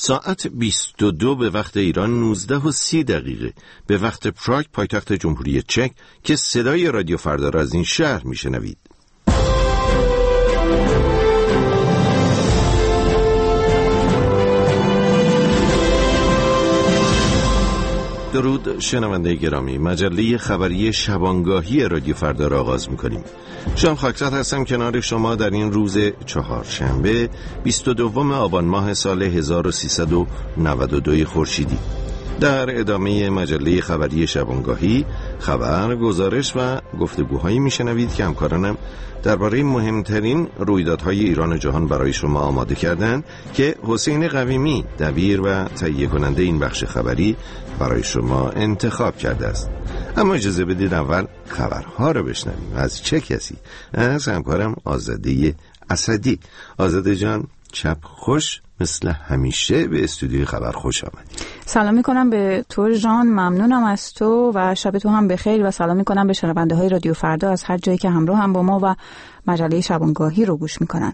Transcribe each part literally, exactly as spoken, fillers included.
ساعت بیست و دو به وقت ایران، نوزده و سی دقیقه به وقت پراگ، پایتخت جمهوری چک، که صدای رادیو فردا را از این شهر میشنوید. درود شنونده گرامی، مجله خبری شبانگاهی رادیو فردا را آغاز می‌کنیم. شام خاکزاد هستم کنار شما در این روز چهارشنبه بیست و دوم آبان ماه سال هزار و سیصد و نود و دو خورشیدی. در ادامه مجله خبری شبانگاهی خبر، گزارش و گفتگوهایی میشنوید که همکارانم درباره مهمترین رویدادهای ایران و جهان برای شما آماده کردند که حسین قویمی، دبیر و تهیه کننده این بخش خبری، برای شما انتخاب کرده است. اما اجازه بدید اول خبرها رو بشنویم. از چه کسی؟ از همکارم آزاده اسدی. آزاده جان، شب خوش. مثل همیشه به استودیوی خبر خوش آمدی. سلام میکنم به تو جان، ممنونم از تو و شب تو هم بخیر، و سلام میکنم به شنونده های رادیو فردا از هر جایی که همراه هم با ما و مجله شبانگاهی رو گوش میکنن.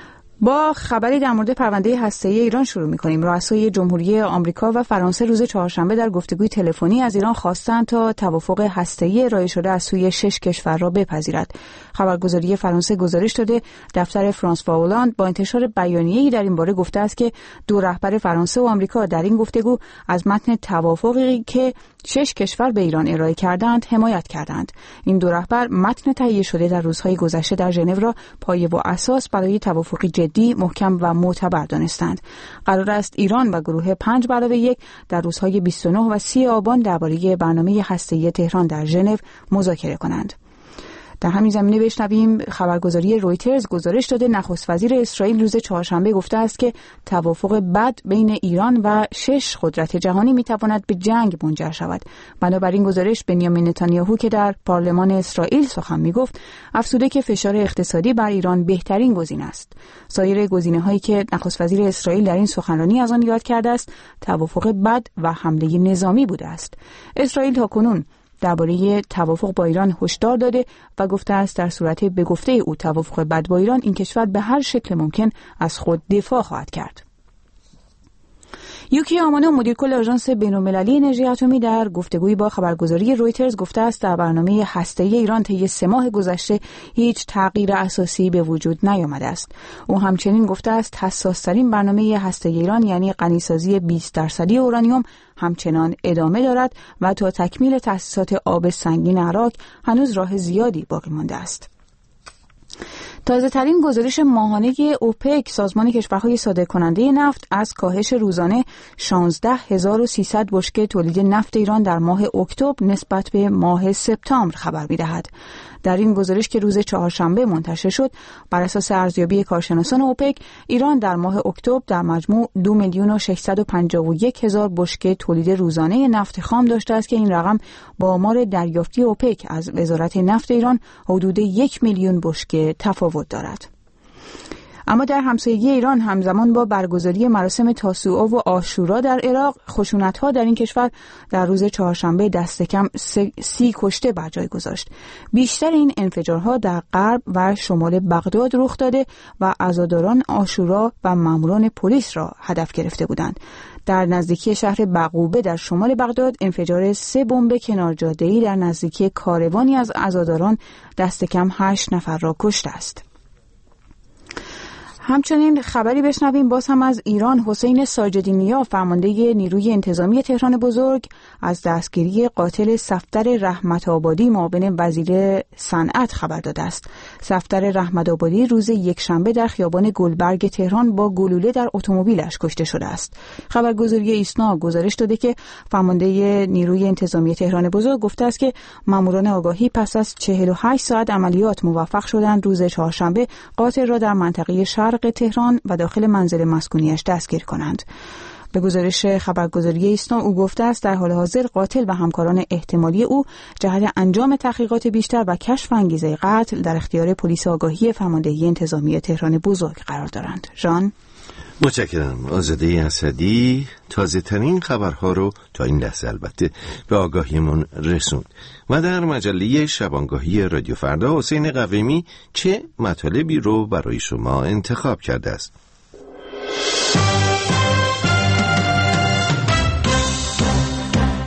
با خبری در مورد پرونده هسته‌ای ایران شروع می‌کنیم. رؤسای جمهوری آمریکا و فرانسه روز چهارشنبه در گفتگوی تلفنی از ایران خواستند تا توافق هسته‌ای ارائه شده از سوی شش کشور را بپذیرد. خبرگزاری فرانسه گزارش داده دفتر فرانسوا هولاند با انتشار بیانیه‌ای در این باره گفته است که دو رهبر فرانسه و آمریکا در این گفتگو از متن توافقی که شش کشور به ایران ارائه کردند حمایت کردند. این دو رهبر متن تهیه شده در روزهای گذشته در ژنو را پایه و اساس برای توافقی جدی، محکم و معتبر دانستند. قرار است ایران و گروه پنج به علاوه یک در روزهای بیست و نه و سی آبان درباره برنامه هسته‌ای تهران در ژنو مذاکره کنند. در همین زمینه بشنویم خبرگزاری رویترز گزارش داده نخست وزیر اسرائیل روز چهارشنبه گفته است که توافق بد بین ایران و شش قدرت جهانی میتواند به جنگ منجر شود. بنابراین گزارش بنیامین نتانیاهو که در پارلمان اسرائیل سخن میگفت افزوده که فشار اقتصادی بر ایران بهترین گزینه است. سایر گزینه‌هایی که نخست وزیر اسرائیل در این سخنرانی از آن یاد کرده است توافق بد و حمله نظامی بوده است. اسرائیل تاکنون درباره توافق با ایران هشدار داده و گفته است در صورت به گفته او توافق بد با ایران، این کشور به هر شکل ممکن از خود دفاع خواهد کرد. یوکی آمانو، مدیر کل آژانس بین‌المللی انرژی اتمی، در گفتگویی با خبرگزاری رویترز گفته است در برنامه هسته‌ای ایران طی سه ماه گذشته هیچ تغییر اساسی به وجود نیامده است. او همچنین گفته است حساس‌ترین برنامه هسته‌ای ایران، یعنی غنیسازی بیست درصدی اورانیوم، همچنان ادامه دارد و تا تکمیل تأسیسات آب سنگین عراق هنوز راه زیادی باقی مانده است. تازه ترین گزارش ماهانه اوپک، سازمان کشورهای صادرکننده نفت، از کاهش روزانه شانزده هزار و سیصد بشکه تولید نفت ایران در ماه اکتبر نسبت به ماه سپتامبر خبر می‌دهد. در این گزارش که روز چهارشنبه منتشر شد، بر اساس ارزیابی کارشناسان اوپک، ایران در ماه اکتبر در مجموع دو میلیون و ششصد و پنجاه و یک هزار بشکه تولید روزانه نفت خام داشته است که این رقم با آمار دریافتی اوپک از وزارت نفت ایران حدود یک میلیون بشکه تفاوت دارد. اما در همسایگی ایران همزمان با برگزاری مراسم تاسوعا و عاشورا در عراق، خشونت‌ها در این کشور در روز چهارشنبه دست کم سی کشته بر جای گذاشت. بیشتر این انفجارها در غرب و شمال بغداد رخ داده و عزاداران عاشورا و ماموران پلیس را هدف گرفته بودند. در نزدیکی شهر بقوبه در شمال بغداد، انفجار سه بمب کنار جاده‌ای در نزدیکی کاروانی از عزاداران دست کم هشت نفر را کشته است. همچنین خبری بشنویم باز هم از ایران. حسین ساجدی‌نیا، فرمانده نیروی انتظامی تهران بزرگ، از دستگیری قاتل صفدر رحمت آبادی، معاون وزیر صنعت، خبر داده است. صفدر رحمت آبادی روز یکشنبه در خیابان گلبرگ تهران با گلوله در اتومبیلش کشته شده است. خبرگزاری ایسنا گزارش داده که فرمانده نیروی انتظامی تهران بزرگ گفته است که ماموران آگاهی پس از چهل و هشت ساعت عملیات موفق شدند روز چهارشنبه قاتل را در منطقه شرق تهران و داخل منزل مسکونیش دستگیر کنند. به گزارش خبرگزاری ایسنا او گفته است در حال حاضر قاتل و همکاران احتمالی او جهت انجام تحقیقات بیشتر و کشف انگیزه قتل در اختیار پلیس آگاهی فرماندهی انتظامی تهران بزرگ قرار دارند. جان، متشکرم. آزاده اسدی تازه ترین خبرها رو تا این لحظه البته به آگاهیمون رسوند. و در مجله شبانگاهی رادیو فردا حسین قویمی چه مطالبی رو برای شما انتخاب کرده است؟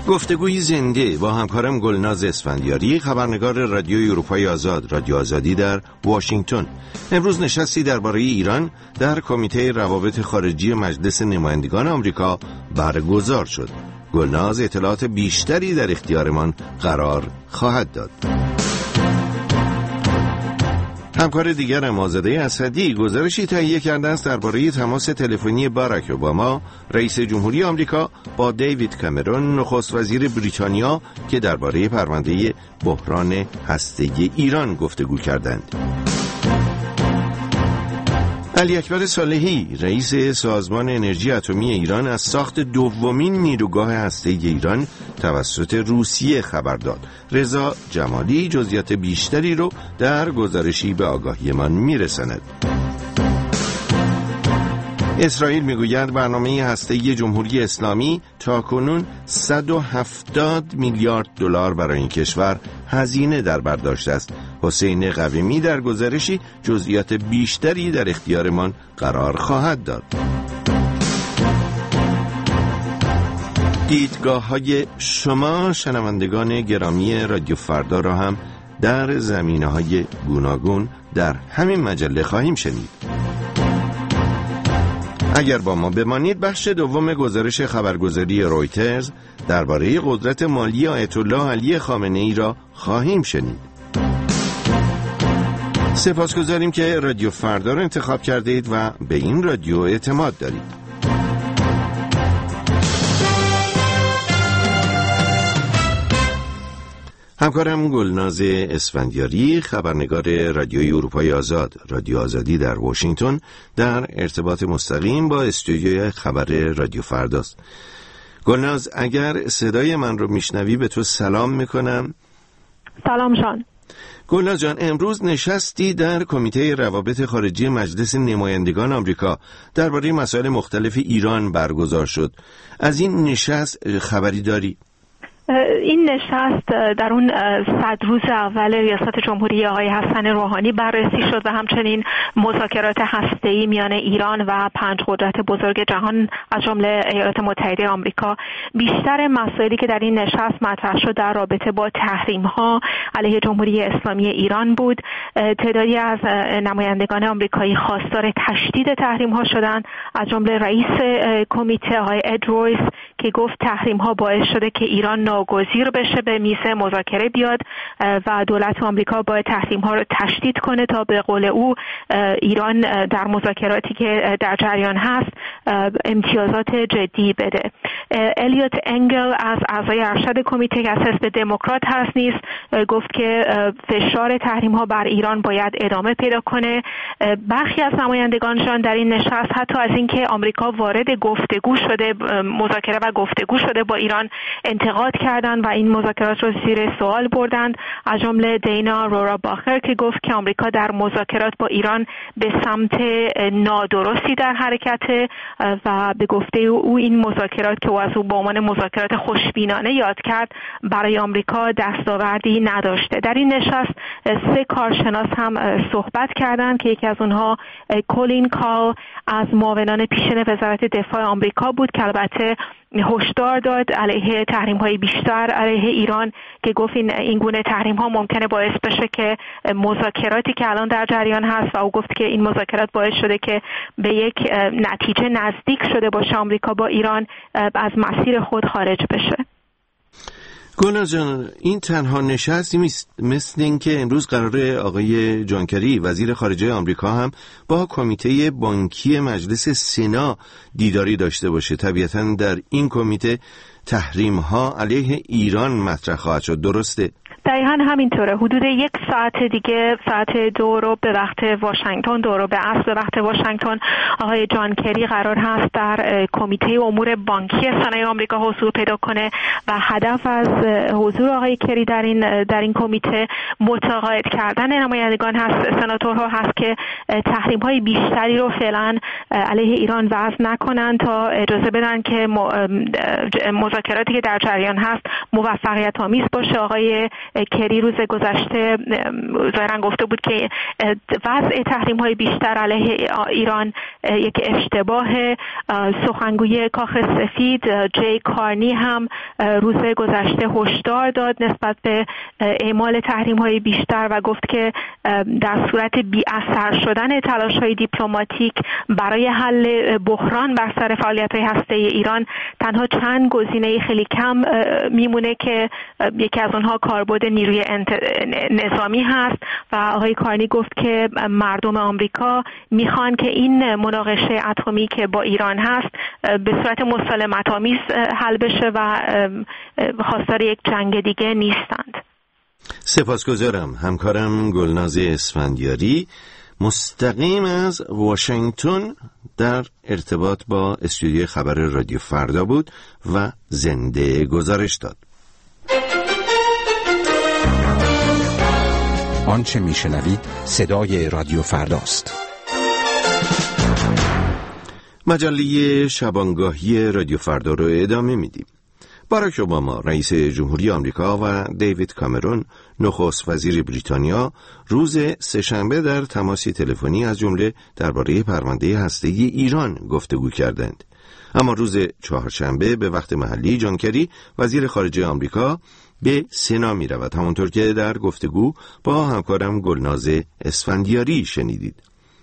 گفتگوی زنده با همکارم گلناز اسفندیاری، خبرنگار رادیوی اروپای آزاد، رادیو آزادی در واشنگتن. امروز نشستی درباره ایران در کمیته روابط خارجی مجلس نمایندگان آمریکا برگزار شد. گلناز اطلاعات بیشتری در اختیارمان قرار خواهد داد. همکار دیگرم آزاده اسدی گزارشی تهیه کرده است درباره تماس تلفنی باراک اوباما رئیس جمهوری آمریکا با دیوید کامرون نخست وزیر بریتانیا که درباره پرونده بحران هسته‌ای ایران گفتگو کردند. علی اکبر صالحی رئیس سازمان انرژی اتمی ایران از ساخت دومین نیروگاه هسته‌ای ایران توسط روسیه خبر داد. رضا جمالی جزئیات بیشتری رو در گزارشی به آگاهیمان میرساند. اسرائیل میگوید برنامه هسته‌ای جمهوری اسلامی تاکنون صد و هفتاد میلیارد دلار برای این کشور هزینه در بر داشته است. حسین قویمی در گزارشی جزئیات بیشتری در اختیارمان قرار خواهد داد. دیدگاه‌های شما شنوندگان گرامی رادیو فردا را هم در زمینه‌های گوناگون در همین مجله خواهیم شنید. اگر با ما بمانید بخش دوم گزارش خبرگزاری رویترز درباره قدرت مالی آیت الله علی خامنه‌ای را خواهیم شنید. سپاسگزاریم که رادیو فردا را انتخاب کردید و به این رادیو اعتماد دارید. همکارم گلناز اسفندیاری، خبرنگار رادیوی اروپای آزاد، رادیو آزادی در واشنگتن، در ارتباط مستقیم با استودیوی خبر رادیو فرداست. گلناز، اگر صدای من رو میشنوی به تو سلام میکنم. سلام جان. گلناز جان، امروز نشستی در کمیته روابط خارجی مجلس نمایندگان آمریکا درباره مسائل مختلف ایران برگزار شد. از این نشست خبری داری؟ این نشست در اون صد روز اول ریاست جمهوری آقای حسن روحانی بررسی شد و همچنین مذاکرات هسته‌ای میان ایران و پنج قدرت بزرگ جهان از جمله ایالات متحده آمریکا. بیشتر مسائلی که در این نشست مطرح شد در رابطه با تحریم‌ها علیه جمهوری اسلامی ایران بود. تعدادی از نمایندگان آمریکایی خواستار تشدید تحریم‌ها شدند، از جمله رئیس کمیته آقای اد رویس که گفت تحریم‌ها باعث شده که ایران ناگزیر بشه به میز مذاکره بیاد و دولت آمریکا باید تحریم‌ها رو تشدید کنه تا به قول او ایران در مذاکراتی که در جریان هست امتیازات جدی بده. الیوت انگل از اعضای ارشد کمیته که از حزب دموکرات هست نیز گفت که فشار تحریم‌ها بر ایران باید ادامه پیدا کنه. برخی از نمایندگانشان در این نشست حتی از اینکه آمریکا وارد گفتگو شده مذاکره و گفتگو شده با ایران انتقاد کردند و این مذاکرات رو زیر سوال بردند، از جمله دینا رورا باخر که گفت که آمریکا در مذاکرات با ایران به سمت نادرستی در حرکته و به گفته او این مذاکرات که او از او به عنوان مذاکرات خوشبینانه یاد کرد برای آمریکا دستاوردی نداشته. در این نشست سه کارشناس هم صحبت کردند که یکی از اونها کولین کال از معاونان پیشین وزارت دفاع آمریکا بود که البته هشدار داد علیه تحریم‌های بیشتر علیه ایران که گفت این این گونه تحریم‌ها ممکنه باعث بشه که مذاکراتی که الان در جریان هست و او گفت که این مذاکرات باعث شده که به یک نتیجه نزدیک شده باشه آمریکا با ایران از مسیر خود خارج بشه. گلناز جان، این تنها نشستی مثل این که امروز قراره آقای جان کری وزیر خارجه آمریکا هم با کمیته بانکی مجلس سنا دیداری داشته باشه. طبیعتاً در این کمیته تحریم ها علیه ایران مطرح خواهد شد، درسته؟ دقیقاً همینطوره. حدود یک ساعت دیگه، ساعت دو رو به وقت واشنگتن، دو رو به عصر به وقت واشنگتن، آقای جان کری قرار هست در کمیته امور بانکی سنای آمریکا حضور پیدا کنه و هدف از حضور آقای کری در این در این کمیته متقاعد کردن نمایندگان هست، سناتورها هست که تحریم های بیشتری رو فعلا علیه ایران وضع نکنن تا اجازه بدن که مذاکراتی که در جریان هست موفقیت آمیز باشه. آقای کری روز گذشته ظاهرا گفته بود که وضع تحریم‌های بیشتر علیه ایران یک اشتباه. سخنگوی کاخ سفید جی کارنی هم روز گذشته هشدار داد نسبت به اعمال تحریم‌های بیشتر و گفت که در صورت بی اثر شدن تلاش‌های دیپلماتیک برای حل بحران بر سر فعالیت‌های هسته‌ای ایران تنها چند گزینه خیلی کم میمونه که یکی از اونها کاربرد نیروی نظامی هست و آقای کارنی گفت که مردم آمریکا میخوان که این مناقشه اتمی که با ایران هست به صورت مسالمت‌آمیز حل بشه و خواستار یک جنگ دیگه نیستند. سپاسگزارم. همکارم گلناز اسفندیاری مستقیم از واشنگتن در ارتباط با استودیوی خبر رادیو فردا بود و زنده گزارش داد. آنچه میشنوید صدای رادیو فرداست. مجله شبانگاهی رادیو فردا رو ادامه میدیم. باراک اوباما رئیس جمهوری آمریکا و دیوید کامرون نخست وزیر بریتانیا روز سه‌شنبه در تماسی تلفنی از جمله درباره پرونده هسته‌ای ایران گفتگو کردند. اما روز چهارشنبه به وقت محلی جان کری وزیر خارجه آمریکا به سنا می رود، همونطور که در گفتگو با همکارم گلناز اسفندیاری شنیدید.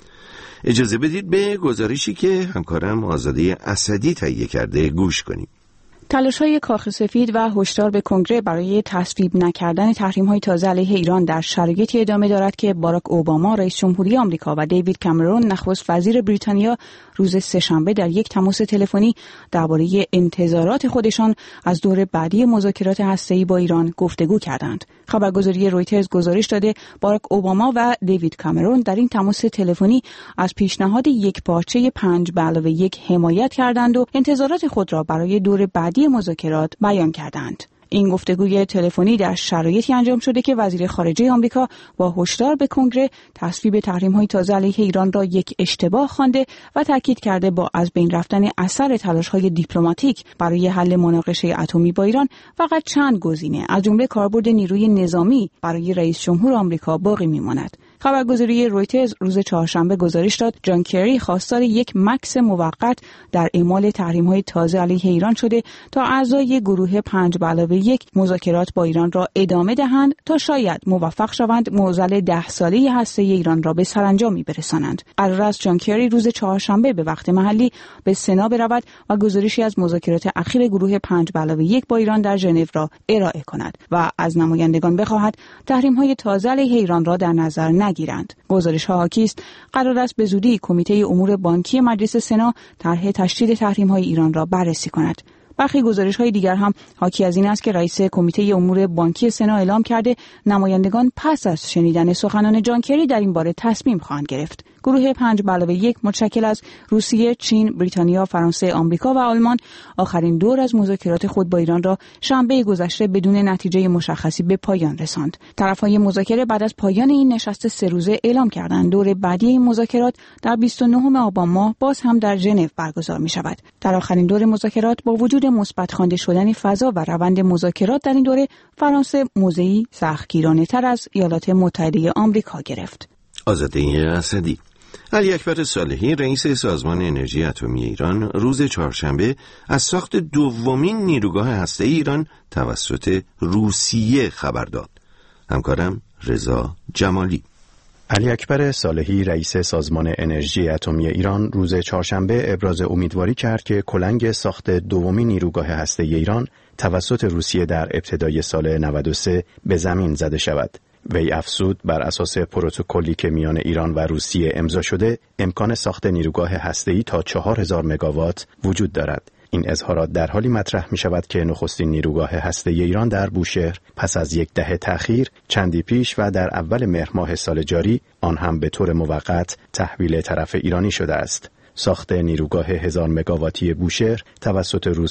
اجازه بدید به گزارشی که همکارم آزاده اسدی تهیه کرده گوش کنیم. تلاش‌های کاخ سفید و هشدار به کنگره برای تصویب نکردن تحریم‌های تازه علیه ایران در شرایطی ادامه دارد که باراک اوباما رئیس جمهوری آمریکا و دیوید کامرون نخست وزیر بریتانیا روز سه‌شنبه در یک تماس تلفنی درباره انتظارات خودشان از دور بعدی مذاکرات هسته‌ای با ایران گفتگو کردند. خبرگزاری رویترز گزارش داده باراک اوباما و دیوید کامرون در این تماس تلفنی از پیشنهاد یک پارچه پنج به علاوه یک حمایت کردند و انتظارات خود را برای دور بعدی مذاکرات بیان کردند. این گفتگوی تلفنی در شرایطی انجام شده که وزیر خارجه آمریکا با هشدار به کنگره تصویب تحریم‌های تازه علیه ایران را یک اشتباه خوانده و تاکید کرده با از بین رفتن اثر تلاش‌های دیپلماتیک برای حل مناقشه اتمی با ایران فقط چند گزینه از جمله کاربرد نیروی نظامی برای رئیس جمهور آمریکا باقی می‌ماند. خبرگزاری رویترز روز چهارشنبه گزارش داد جان کری خواستار یک مکث موقت در اعمال تحریم‌های تازه علیه ایران شده تا اعضای گروه پنج به علاوه یک مذاکرات با ایران را ادامه دهند تا شاید موفق شوند معضل ده ساله هسته‌ای ایران را به سرانجامی برسانند. قرار است جان کری روز چهارشنبه به وقت محلی به سنا برود و گزارشی از مذاکرات اخیر گروه پنج به علاوه یک با ایران در ژنو را ارائه کند و از نمایندگان بخواهد تحریم‌های تازه علیه ایران را در نظر نگیرند. گزارش ها حاکی است قرار است به زودی کمیته امور بانکی مجلس سنا طرح تشدید تحریم‌های ایران را بررسی کند. برخی گزارش‌های دیگر هم حاکی از این است که رئیس کمیته امور بانکی سنا اعلام کرده نمایندگان پس از شنیدن سخنان جان کری در این باره تصمیم خواهند گرفت. گروه پنج به علاوه یک متشکل از روسیه، چین، بریتانیا، فرانسه، آمریکا و آلمان آخرین دور از مذاکرات خود با ایران را شنبه گذشته بدون نتیجه مشخصی به پایان رساند. طرف‌های مذاکره بعد از پایان این نشست سه روزه اعلام کردند دور بعدی این مذاکرات در بیست و نهم آبان ماه باز هم در ژنو برگزار می‌شود. در آخرین دور مذاکرات با وجود مثبت خوانده شدن فضا و روند مذاکرات در این دوره فرانسه موضعی سختگیرانه‌تر از ایالات متحده آمریکا گرفت. آزاده اسدی. علی اکبر صالحی رئیس سازمان انرژی اتمی ایران روز چهارشنبه از ساخت دومین نیروگاه هسته‌ای ایران توسط روسیه خبر داد. همکارم رضا جمالی. علی اکبر صالحی رئیس سازمان انرژی اتمی ایران روز چهارشنبه ابراز امیدواری کرد که کلنگ ساخت دومین نیروگاه هسته‌ای ایران توسط روسیه در ابتدای سال نود و سه به زمین زده شود. وی افزود بر اساس پروتکلی که میان ایران و روسیه امضا شده امکان ساخت نیروگاه هسته‌ای تا چهار هزار مگاوات وجود دارد. این اظهارات در حالی مطرح می شود که نخستین نیروگاه هسته‌ای ایران در بوشهر پس از یک دهه تأخیر چندی پیش و در اول مهر ماه سال جاری آن هم به طور موقت تحویل طرف ایرانی شده است. ساخت نیروگاه هزار مگاواتی بوشهر توسط روس‌ها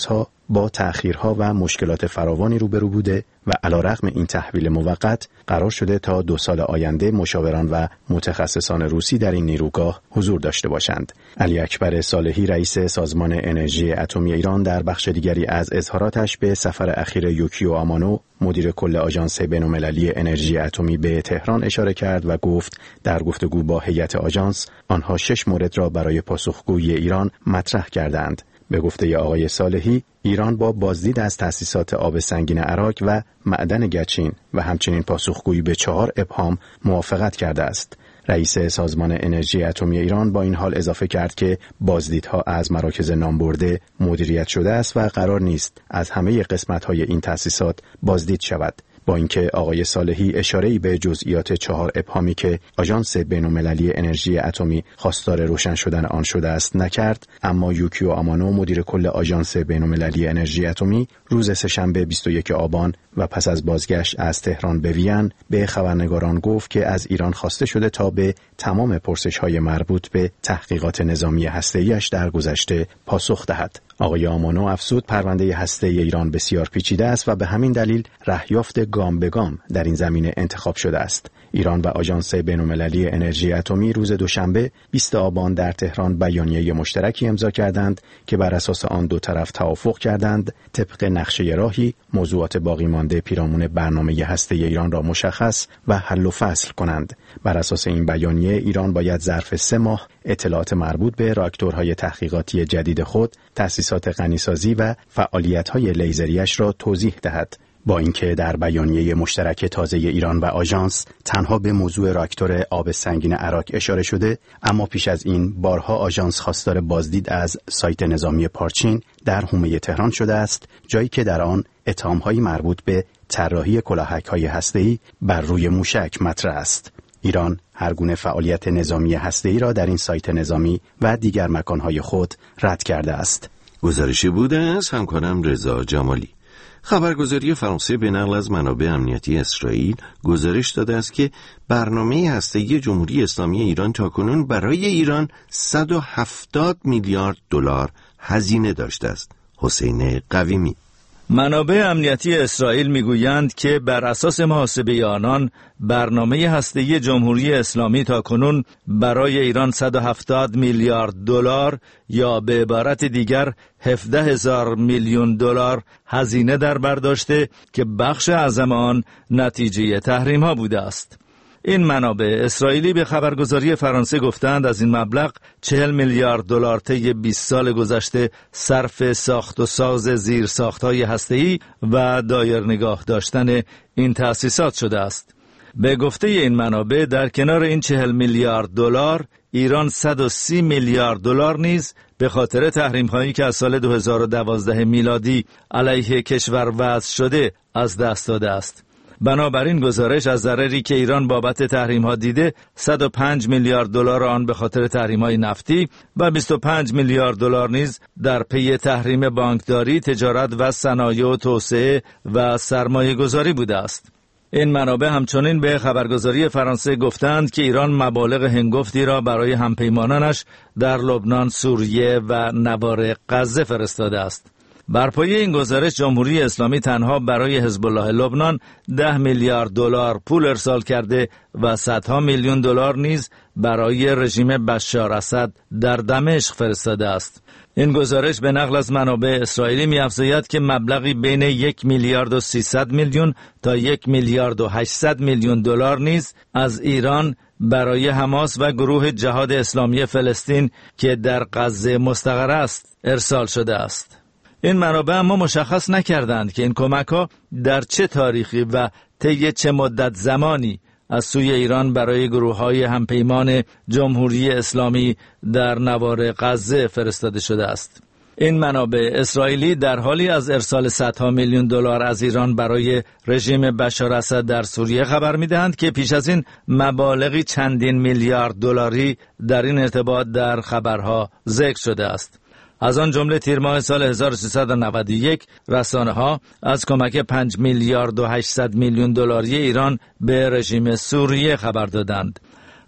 با تأخیرها و مشکلات فراوانی روبرو بوده و علیرغم این تحویل موقت قرار شده تا دو سال آینده مشاوران و متخصصان روسی در این نیروگاه حضور داشته باشند. علی اکبر صالحی رئیس سازمان انرژی اتمی ایران در بخش دیگری از اظهاراتش به سفر اخیر یوکیو آمانو مدیر کل آژانس بین‌المللی انرژی اتمی به تهران اشاره کرد و گفت در گفتگو با هیئت آژانس آنها شش مورد را برای پاسخگویی ایران مطرح کردند. به گفته آقای صالحی، ایران با بازدید از تأسیسات آب سنگین عراق و معدن گچین و همچنین پاسخگویی به چهار ابهام موافقت کرده است. رئیس سازمان انرژی اتمی ایران با این حال اضافه کرد که بازدیدها از مراکز نامبرده مدیریت شده است و قرار نیست از همه قسمت‌های این تأسیسات بازدید شود. با اینکه آقای صالحی اشاره‌ای به جزئیات چهار ابهامی که آژانس بین‌المللی انرژی اتمی خواستار روشن شدن آن شده است نکرد، اما یوکیو آمانو مدیر کل آژانس بین‌المللی انرژی اتمی روز سه‌شنبه بیست و یکم آبان و پس از بازگشت از تهران به وین به خبرنگاران گفت که از ایران خواسته شده تا به تمام پرسش‌های مربوط به تحقیقات نظامی هسته‌ایش در گذشته پاسخ دهد. آقای آمانو افزود پرونده هسته‌ای ایران بسیار پیچیده است و به همین دلیل رهیافت گام به گام در این زمینه انتخاب شده است. ایران و آژانس بین‌المللی انرژی اتمی روز دوشنبه بیست آبان در تهران بیانیه مشترکی امضا کردند که بر اساس آن دو طرف توافق کردند طبق نقشه راهی موضوعات باقی مانده پیرامون برنامه هسته‌ای ایران را مشخص و حل و فصل کنند. بر اساس این بیانیه ایران باید ظرف سه ماه اطلاعات مربوط به راکتورهای تحقیقاتی جدید خود، تأسیسات غنیسازی و فعالیت‌های لیزریش را توضیح دهد. با اینکه در بیانیه مشترک تازه ایران و آژانس تنها به موضوع راکتور آب سنگین عراق اشاره شده، اما پیش از این بارها آژانس خواستار بازدید از سایت نظامی پارچین در حومه تهران شده است، جایی که در آن اتهام‌های مربوط به طراحی کلاهک‌های هسته‌ای بر روی موشک مطرح است. ایران هر گونه فعالیت نظامی هسته‌ای را در این سایت نظامی و دیگر مکان‌های خود رد کرده است. گزارشی بوده از همکارم رضا جمالی. خبرگزاری فرانسه به نقل از منابع امنیتی اسرائیل گزارش داده است که برنامه هسته‌ای جمهوری اسلامی ایران تاکنون برای ایران صد و هفتاد میلیارد دلار هزینه داشته است. حسین قویمی. منابع امنیتی اسرائیل میگویند که بر اساس محاسبه آنان برنامه هسته‌ای جمهوری اسلامی تاکنون برای ایران صد و هفتاد میلیارد دلار یا به عبارت دیگر هفده هزار میلیون دلار هزینه در بر داشته که بخش اعظم آن نتیجه تحریم ها بوده است. این منابع اسرائیلی به خبرگزاری فرانسه گفتند از این مبلغ چهل میلیارد دلار طی بیست سال گذشته صرف ساخت و ساز زیرساخت‌های هسته‌ای و دایر نگاه داشتن این تأسیسات شده است. به گفته این منابع در کنار این چهل میلیارد دلار ایران صد و سی میلیارد دلار نیز به خاطر تحریم‌هایی که از سال دو هزار و دوازده میلادی علیه کشور وضع شده از دست داده است. بنابراین گزارش از ضرری که ایران بابت تحریم‌ها دیده صد و پنج میلیارد دلار آن به خاطر تحریم‌های نفتی و بیست و پنج میلیارد دلار نیز در پی تحریم بانکداری، تجارت و صنایع و توسعه و سرمایه‌گذاری بوده است. این منابع همچنین به خبرگزاری فرانسه گفتند که ایران مبالغ هنگفتی را برای همپیمانانش در لبنان، سوریه و نوار غزه فرستاده است. بر پایه این گزارش جمهوری اسلامی تنها برای حزب الله لبنان ده میلیارد دلار پول ارسال کرده و صدها میلیون دلار نیز برای رژیم بشار اسد در دمشق فرستاده است. این گزارش به نقل از منابع اسرائیلی می‌افزاید که مبلغی بین یک میلیارد و سیصد میلیون تا یک میلیارد و هشتصد میلیون دلار نیز از ایران برای حماس و گروه جهاد اسلامی فلسطین که در غزه مستقر است ارسال شده است. این منابع اما مشخص نکردند که این کمک‌ها در چه تاریخی و طی چه مدت زمانی از سوی ایران برای گروه‌های همپیمان جمهوری اسلامی در نوار غزه فرستاده شده است. این منابع اسرائیلی در حالی از ارسال صدها میلیون دلار از ایران برای رژیم بشار اسد در سوریه خبر می‌دهند که پیش از این مبالغی چندین میلیارد دلاری در این ارتباط در خبرها ذکر شده است. از آن جمله تیر ماه سال هزار و سیصد و نود و یک رسانه‌ها از کمک پنج میلیارد و هشتصد میلیون دلاری ایران به رژیم سوریه خبر دادند.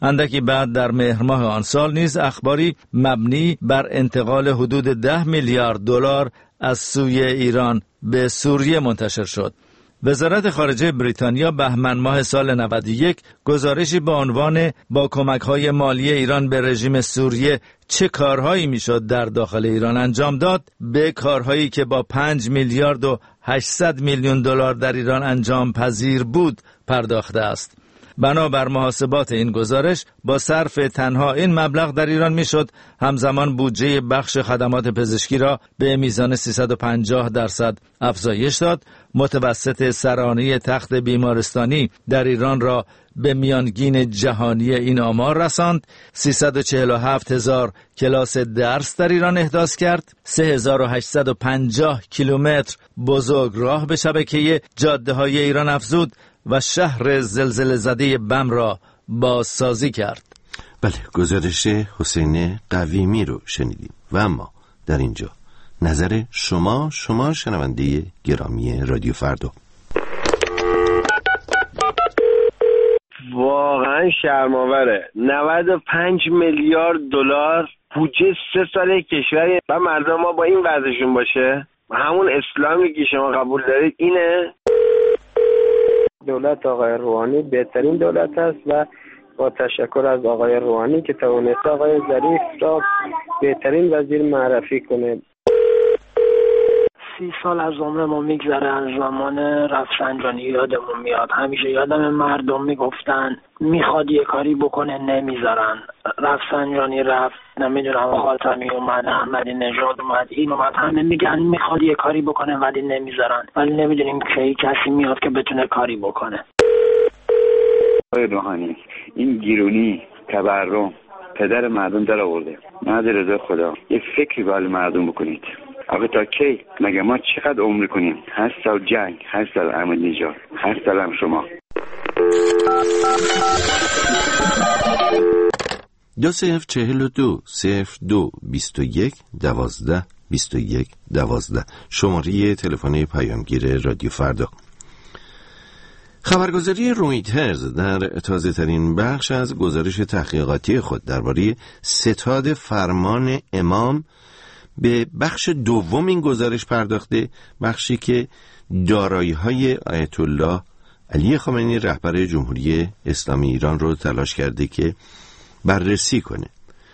اندکی بعد در مهر ماه آن سال نیز اخباری مبنی بر انتقال حدود ده میلیارد دلار از سوی ایران به سوریه منتشر شد. وزارت خارجه بریتانیا بهمن ماه سال نود و یک گزارشی با عنوان با کمک‌های مالی ایران به رژیم سوریه چه کارهایی میشد در داخل ایران انجام داد به کارهایی که با پنج میلیارد و هشتصد میلیون دلار در ایران انجام پذیر بود پرداخته است. بنابر محاسبات این گزارش با صرف تنها این مبلغ در ایران میشد همزمان بودجه بخش خدمات پزشکی را به میزان سیصد و پنجاه درصد افزایش داد، متوسط سرانه تخت بیمارستانی در ایران را به میانگین جهانی این آمار رساند، سیصد و چهل و هفت هزار کلاس درس در ایران احداث کرد، سه هزار و هشتصد و پنجاه کیلومتر بزرگراه به شبکه جاده های ایران افزود و شهر زلزله زده بم را بازسازی کرد. بله، گزارش حسین قویمی رو شنیدیم. و اما در اینجا نظر شما شما شنونده گرامی رادیو فردا. واقعا شرم‌آوره. نود و پنج میلیارد دلار بودجه سه ساله کشوری و مردم ما با این وضعشون باشه. همون اسلامی که شما قبول دارید اینه. دولت آقای روحانی بهترین دولت است و با تشکر از آقای روحانی که توانست آقای ظریف را بهترین وزیر معرفی کنه. سی سال از عمر ما میگذره از زمان رفسنجانی یادمون میاد. همیشه یادم مردم میگفتن میخواد یه کاری بکنه نمیذارن. رفسنجانی رفت، نمیدونم خاتمی اومد، احمدی نژاد اومد، این اومد، همه میگن میخواد یه کاری بکنه ولی نمیذارن، ولی نمیدونیم کی کسی میاد که بتونه کاری بکنه. آقای روحانی این گیرونی تورم پدر مردم در آورده. نهاد رضا خدا یه فکری برای مردم بکنید. آقا تا کی؟ مگه ما چقدر عمر کنیم؟ هشت سال جنگ، هشت سال احمدی نژاد، هشت سال هم شما. دو صفر چهل و دو صفر دو بیست و یک دوازده بیست و یک دوازده شماره تلفن پیامگیر رادیو فردا. خبرگزاری رویترز در تازه ترین بخش از گزارش تحقیقاتی خود درباره ستاد فرمان امام به بخش دوم این گزارش پرداخته، بخشی که دارایی‌های آیت الله علی خامنه‌ای رهبر جمهوری اسلامی ایران رو تلاش کرده که بررسی کنه.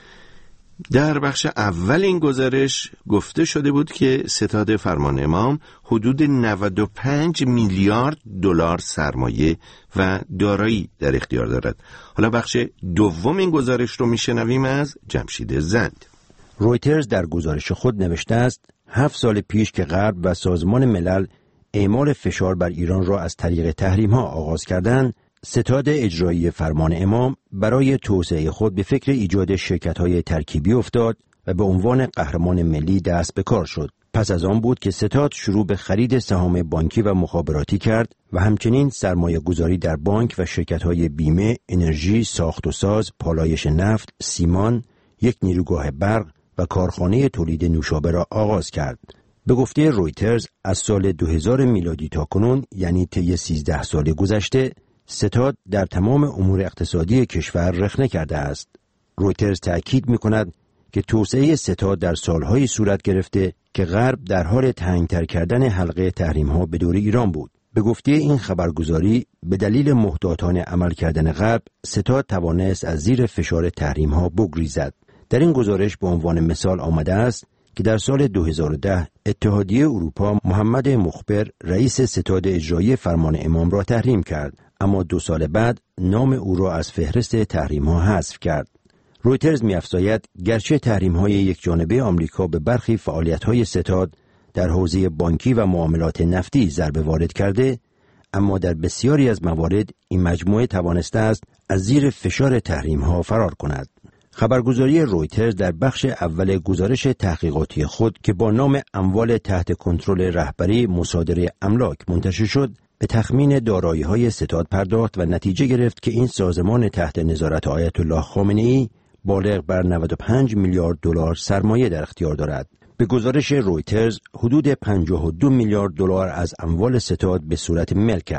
در بخش اول این گزارش گفته شده بود که ستاد فرمان امام حدود نود و پنج میلیارد دلار سرمایه و دارایی در اختیار دارد. حالا بخش دوم این گزارش رو میشنویم از جمشید زند. رویترز در گزارش خود نوشته است هفت سال پیش که غرب و سازمان ملل اعمال فشار بر ایران را از طریق تحریم ها آغاز کردند، ستاد اجرایی فرمان امام برای توسعه خود به فکر ایجاد شرکت های ترکیبی افتاد و به عنوان قهرمان ملی دست به کار شد. پس از آن بود که ستاد شروع به خرید سهام بانکی و مخابراتی کرد و همچنین سرمایه گذاری در بانک و شرکت های بیمه، انرژی، ساخت و ساز، پالایش نفت، سیمان، یک نیروگاه برق و کارخانه تولید نوشابه را آغاز کرد. به گفته رویترز از سال دو هزار میلادی تا کنون، یعنی طی سیزده سال گذشته، ستاد در تمام امور اقتصادی کشور رخنه کرده است. رویترز تأکید می‌کند که توسعه ستاد در سالهایی صورت گرفته که غرب در حال تنگتر کردن حلقه تحریم‌ها به دور ایران بود. به گفته این خبرگزاری به دلیل محتاطانه عمل کردن غرب، ستاد توانست از زیر فشار تحریم‌ها بگریزد. در این گزارش به عنوان مثال آمده است که در سال دو هزار و ده اتحادیه اروپا محمد مخبر رئیس ستاد اجرایی فرمان امام را تحریم کرد، اما دو سال بعد نام او را از فهرست تحریم‌ها حذف کرد. رویترز می‌افزاید گرچه تحریم‌های یک جانبه آمریکا به برخی فعالیت‌های ستاد در حوزه بانکی و معاملات نفتی ضربه وارد کرده، اما در بسیاری از موارد این مجموعه توانسته است از زیر فشار تحریم‌ها فرار کند. خبرگزاری رویترز در بخش اول گزارش تحقیقاتی خود که با نام اموال تحت کنترل رهبری مصادره املاک منتشر شد، به تخمین دارایی‌های ستاد پرداخت و نتیجه گرفت که این سازمان تحت نظارت آیت الله خامنه‌ای بالغ بر نود و پنج میلیارد دلار سرمایه در اختیار دارد. به گزارش رویترز حدود پنجاه و دو میلیارد دلار از اموال ستاد به صورت ملک است.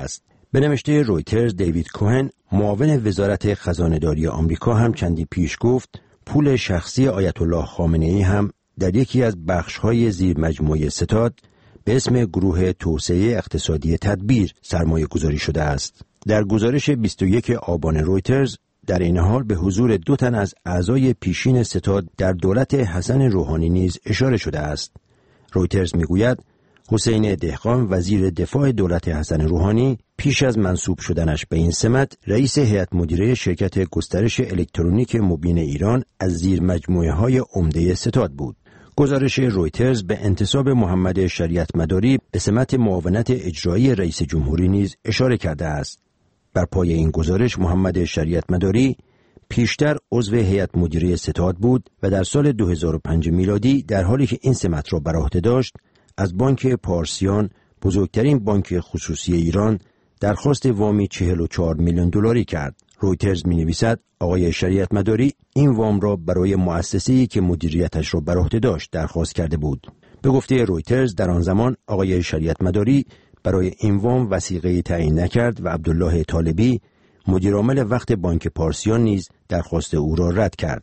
به نوشته رویترز، دیوید کوهن، معاون وزارت خزانه‌داری آمریکا هم چندی پیش گفت پول شخصی آیت الله خامنه‌ای هم در یکی از بخش‌های زیر مجموعه ستاد به اسم گروه توسعه اقتصادی تدبیر سرمایه گذاری شده است. در گزارش بیست و یک آبان رویترز در این حال به حضور دو تن از اعضای پیشین ستاد در دولت حسن روحانی نیز اشاره شده است. رویترز میگوید حسین دهقان، وزیر دفاع دولت حسن روحانی، پیش از منصوب شدنش به این سمت رئیس هیئت مدیره شرکت گسترش الکترونیک مبین ایران از زیر مجموعه های عمده ستاد بود. گزارش رویترز به انتصاب محمد شریعت مداری به سمت معاونت اجرایی رئیس جمهوری نیز اشاره کرده است. بر پای این گزارش محمد شریعت مداری پیشتر عضو هیئت مدیره ستاد بود و در سال دو هزار و پنج میلادی در حالی که این سمت را بر عهده داشت از بانک پارسیان، بزرگترین بانک خصوصی ایران، درخواست وامی چهل و چهار میلیون دلاری کرد. رویترز می‌نویسد آقای شریعت مداری این وام را برای مؤسسه‌ای که مدیریتش را بر عهده داشت درخواست کرده بود. به گفته رویترز در آن زمان آقای شریعت مداری برای این وام وثیقه‌ای تعیین نکرد و عبدالله طالبی مدیرعامل وقت بانک پارسیان نیز درخواست او را رد کرد.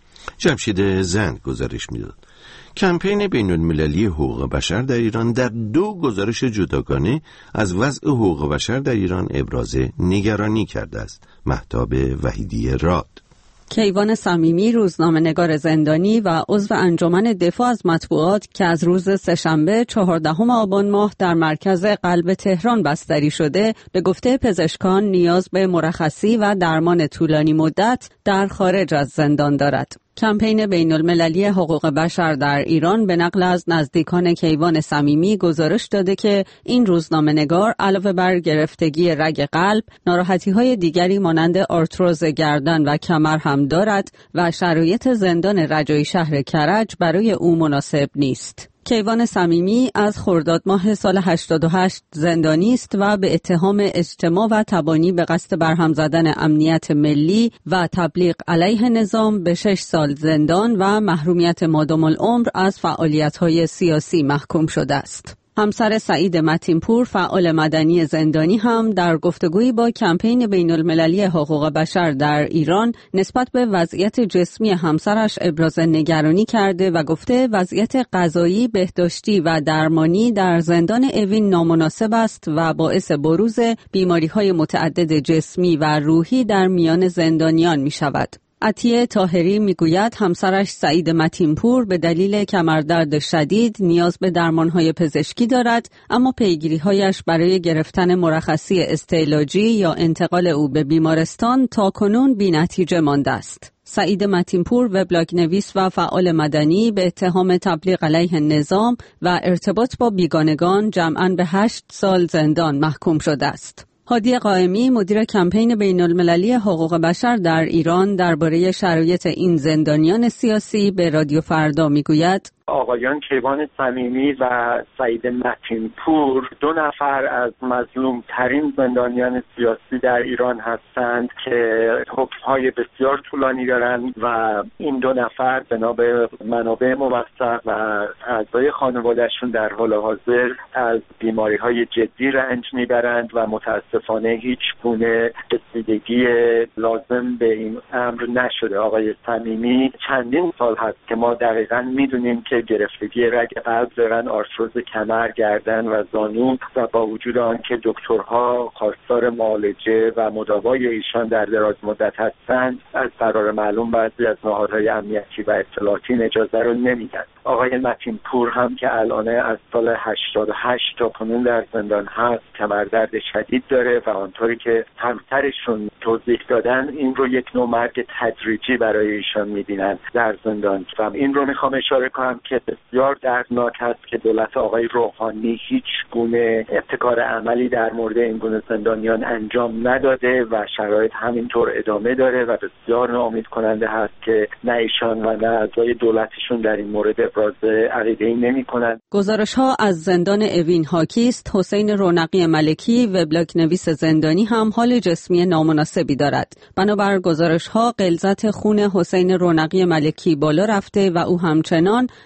جمشید زند گزارش می‌داد کمپین بین‌المللی حقوق بشر در ایران در دو گزارش جداگانه از وضع حقوق بشر در ایران ابراز نگرانی کرده است. مهتاب وحیدی راد. کیوان صمیمی، روزنامه‌نگار زندانی و عضو انجمن دفاع از مطبوعات که از روز سه‌شنبه چهاردهم آبان ماه در مرکز قلب تهران بستری شده، به گفته پزشکان نیاز به مرخصی و درمان طولانی مدت در خارج از زندان دارد. کمپین بین‌المللی حقوق بشر در ایران به نقل از نزدیکان کیوان صمیمی گزارش داده که این روزنامه‌نگار علاوه بر گرفتگی رگ قلب، ناراحتی‌های دیگری مانند آرتروز گردن و کمر هم دارد و شرایط زندان رجایی شهر کرج برای او مناسب نیست. کیوان صمیمی از خرداد ماه سال هشتاد و هشت زندانی است و به اتهام اجتماع و تبانی به قصد برهم زدن امنیت ملی و تبلیغ علیه نظام به شش سال زندان و محرومیت مادام العمر از فعالیت‌های سیاسی محکوم شده است. همسر سعید متین‌پور، فعال مدنی زندانی، هم در گفتگویی با کمپین بین‌المللی حقوق بشر در ایران نسبت به وضعیت جسمی همسرش ابراز نگرانی کرده و گفته وضعیت غذایی، بهداشتی و درمانی در زندان اوین نامناسب است و باعث بروز بیماری‌های متعدد جسمی و روحی در میان زندانیان می‌شود. عطیه طاهری میگوید همسرش سعید متین‌پور به دلیل کمردرد شدید نیاز به درمانهای پزشکی دارد، اما پیگیری‌هایش برای گرفتن مرخصی استعلاجی یا انتقال او به بیمارستان تا کنون بی‌نتیجه مانده است. سعید متین‌پور، وبلاگ نویس و فعال مدنی، به اتهام تبلیغ علیه نظام و ارتباط با بیگانگان جمعاً به هشت سال زندان محکوم شده است. هادی قائمی، مدیر کمپین بین‌المللی حقوق بشر در ایران، درباره شرایط این زندانیان سیاسی به رادیو فردا میگوید آقایان کیوان صمیمی و سعید متین‌پور دو نفر از مظلوم ترین زندانیان سیاسی در ایران هستند که حکم‌های بسیار طولانی دارند و این دو نفر بنا به منابع موثق و اعضای خانواده‌شون در حال حاضر از بیماری‌های جدی رنج میبرند و متاسفانه هیچ گونه رسیدگی لازم به این امر نشده. آقای صمیمی چندین سال هست که ما دقیقاً میدونیم که گرفتگی رگ قلب دارن، آرتروز کمر، گردن و زانو و با وجود آن که دکترها خواستار معالجه و مداوای ایشان در دراز مدت هستند، از قرار معلوم بعضی از نهادهای امنیتی و اطلاعاتی اجازه رو نمیدن. آقای متین‌پور هم که الان از سال هشتاد و هشت تا کنون در زندان هست کمردرد شدید داره و آنطوری که همسرشون توضیح دادن این رو یک نوع مرگ تدریجی برای ایشان میبینن در زندان. و این رو میخوام اشاره کنم که بسیار دردناک هست که دولت آقای روحانی هیچ گونه ابتکار عملی در مورد این گونه زندانیان انجام نداده و شرایط همینطور ادامه داره و بسیار ناامید کننده هست که نه ایشان و نه اعضای دولتشون در این مورد ابراز عقیده‌ای نمی‌کنند. گزارش‌ها از زندان اوین حاکی است. حسین رونقی ملکی، وبلاگ نویس زندانی، هم حال جسمی نامناسبی دارد. بنابر گزارش‌ها غلظت خون حسین رونقی ملکی بالا رفته و او همچنان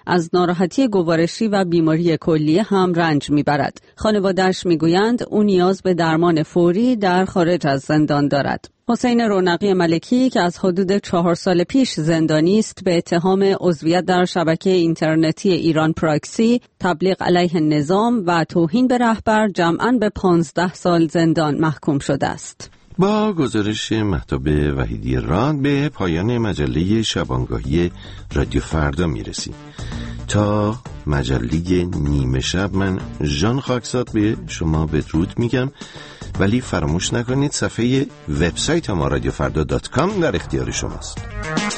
از ناراحتی گوارشی و بیماری کلیه هم رنج میبرد. خانواده‌اش میگویند او نیاز به درمان فوری در خارج از زندان دارد. حسین رونقی ملکی که از حدود چهار سال پیش زندانی است به اتهام عضویت در شبکه اینترنتی ایران پراکسی، تبلیغ علیه نظام و توهین به رهبر جمعاً به پانزده سال زندان محکوم شده است. با گزارش مهتاب وحیدی راد به پایان مجله شبانگاهی رادیو فردا میرسیم. تا مجله نیمه شب من ژان خاکزاد به شما بدرود میگم، ولی فراموش نکنید صفحه وبسایت ما رادیو فردا دات کام در اختیار شماست.